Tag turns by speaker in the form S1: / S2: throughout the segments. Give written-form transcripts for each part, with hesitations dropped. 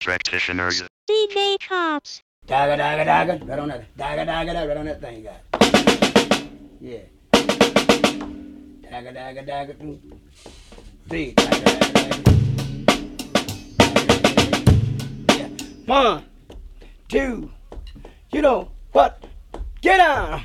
S1: Practitioners.
S2: DJ Cops.
S3: Dagger, dagger, dagger. Right on that. Dagger, dagger, dagger. Right on that thing, guys. Yeah. Dagger, dagger, dagger. 2, 3. Dagger, dagger, dagger. Yeah. 1, 2. You know what? Get down.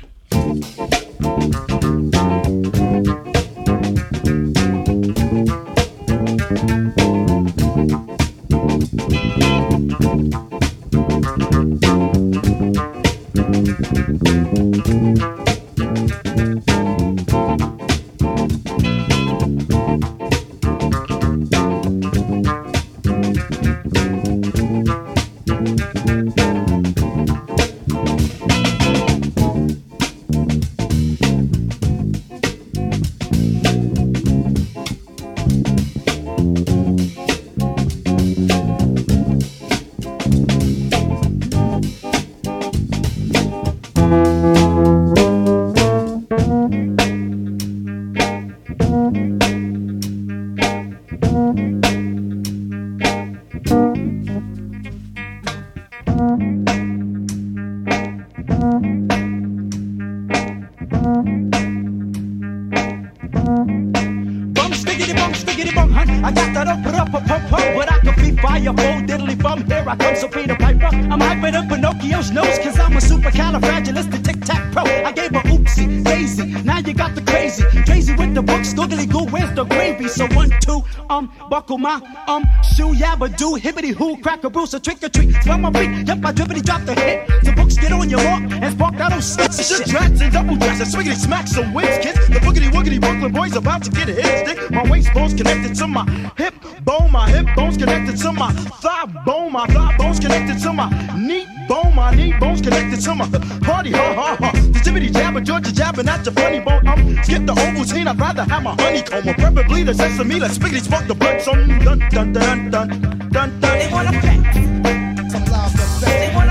S4: I got that up, but I can be fire, full diddly bum. Here I come, so Peter Piper. I'm hyping up Pinocchio's nose, cause I'm a supercalifragilistic tic-tac-pro. I gave her oopsie, daisy, now you got the crazy. Crazy with the books, googly goo, where's the gravy? So 1, 2, buckle my, shoe, yabba do, hibbity hoo, crack a bruise, a trick or treat. Swell my feet, yep, I dribbity drop the hit. The books get on your walk, and spark that old shit.
S5: Drats and double dress, and swiggity smack some wings, kids. The boogity woogity Brooklyn boys about to get a hit stick. My waist bone's connected to my hip bone, my hip bone's connected to my thigh bone's connected to my knee bone's connected to my hardy ha. The jibbity jabber, Georgia jabbing at your funny bone. Skip the Ovaltine, I'd rather have my honeycomb, or preferably the sesame. Let's spiggity spark the blood. So dun dun dun dun dun.
S4: They wanna pack some love effects. They wanna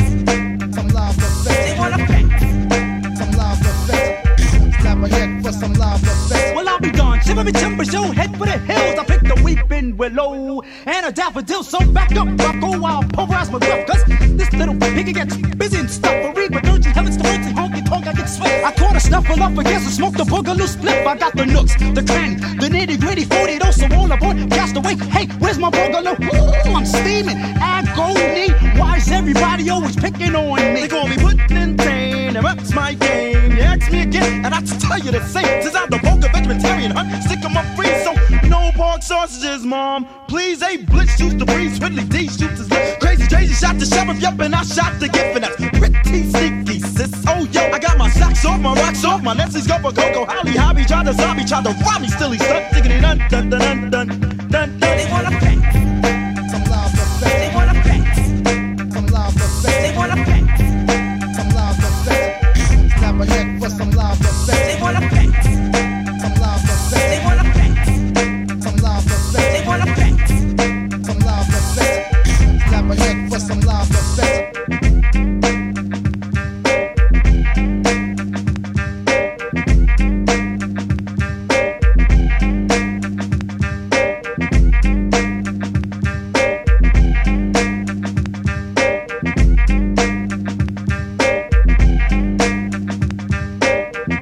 S4: pack some love effects. They wanna pack some love effects. Slap a head for some love effects. Well, I'll be gone. Shiver timber show, head for the hills. I picked a weeping willow and a daffodil. So back up, Rocco, I'll pulverize my breath. Cause this little piggy gets busy and stuff. For read, but urgent heavens to fancy honky tonk, I get sweat. I caught a snuffle up against and smoked a boogaloo split. I got the nooks, the cranny, the nitty gritty 40 those. So all aboard, cast away. Hey, where's my boogaloo? Ooh, I'm steaming. Agony. Why is everybody always picking on me?
S5: They call me putting in pain, and that's my game. You ask me again, and I tell you the same. Since I'm the Boca vegetarian hunt, stick 'em up free, so no pork sausages, mom. Please, a blitz shoots the breeze, Ridley D shoots his lip. Crazy shot the sheriff, yup, and I shot the gift, and that's pretty sneaky, sis. Oh, yo, I got my socks off, my rocks off, my Nestle's go for Coco. Holly Hobby tried to zombie, tried to rob me, still he's stuck, digging it dun dun dun dun dun dun.
S4: They wanna pack